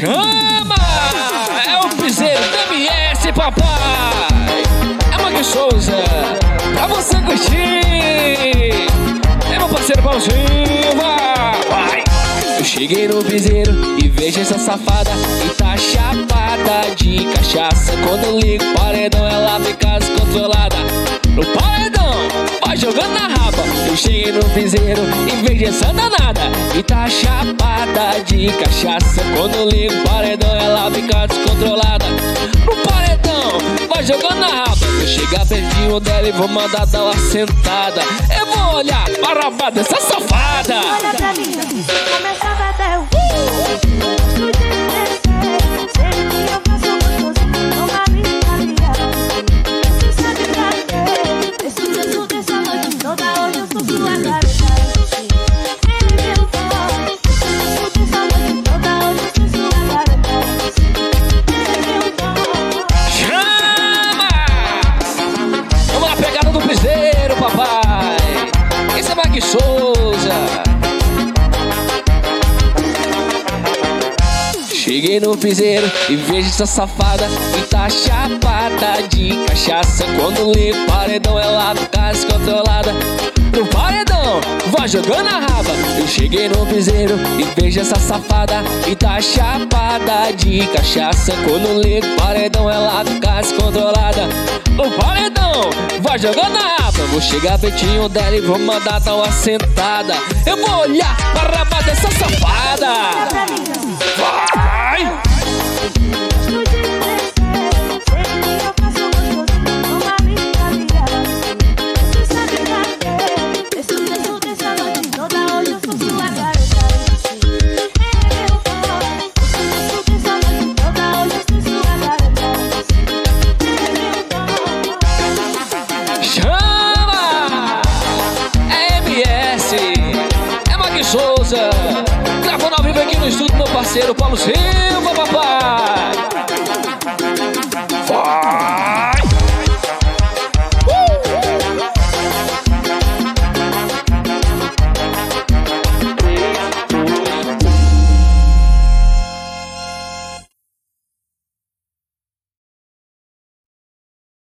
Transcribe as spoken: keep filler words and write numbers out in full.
Chama! É o piseiro do M S, papai. É Mag Souza, pra você curtir. É meu parceiro Paulo Silva. Vai! Eu cheguei no piseiro e vejo essa safada e tá chapada de cachaça. Quando eu ligo o paredão, ela fica descontrolada. No paredão, vai jogando na raba. Eu cheguei no piseiro e vejo essa danada e tá chapada de cachaça. Quando eu ligo o paredão, ela fica descontrolada. No paredão, vai jogando na raba. Eu chegar pertinho dela e vou mandar dar uma sentada. Eu vou olhar para a raba dessa safada. Olha pra mim, começa a bater o gosto de descer. Sei que eu faço gostoso, não vai me aliar. Você sabe pra quê? Desço, desço, desço a noite toda. Hoje eu sou sua garota. Ele meu boy. Desço, desço a noite toda. Hoje eu sou sua garota. Ele meu boy. Chama! Vamos lá, pegada do piseiro, papai. Esse é Mag Souza. Cheguei no piseiro e vejo essa safada e tá chapada de cachaça. Quando ligo o paredão, ela fica descontrolada. No paredão, vai jogando a raba. Eu cheguei no piseiro e vejo essa safada e tá chapada de cachaça. Quando ligo o paredão, ela fica descontrolada. No paredão, vai jogando a raba. Vou chegar pertinho dela e vou mandar dar uma sentada. Eu vou olhar pra raba dessa safada. Vai! Gosto de descer. Sei que eu faço gostoso, não vai me aliar. Você sabe pra quê? Desço, desço, desço a noite toda. Hoje eu sou sua garota. Ele meu boy. Desço, desço, desço a noite toda. Hoje eu sou sua garota. Ele meu boy. Chama! É M S, é Mag Souza. Gravando ao vivo aqui no estúdio, meu parceiro Paulo Silva, papai.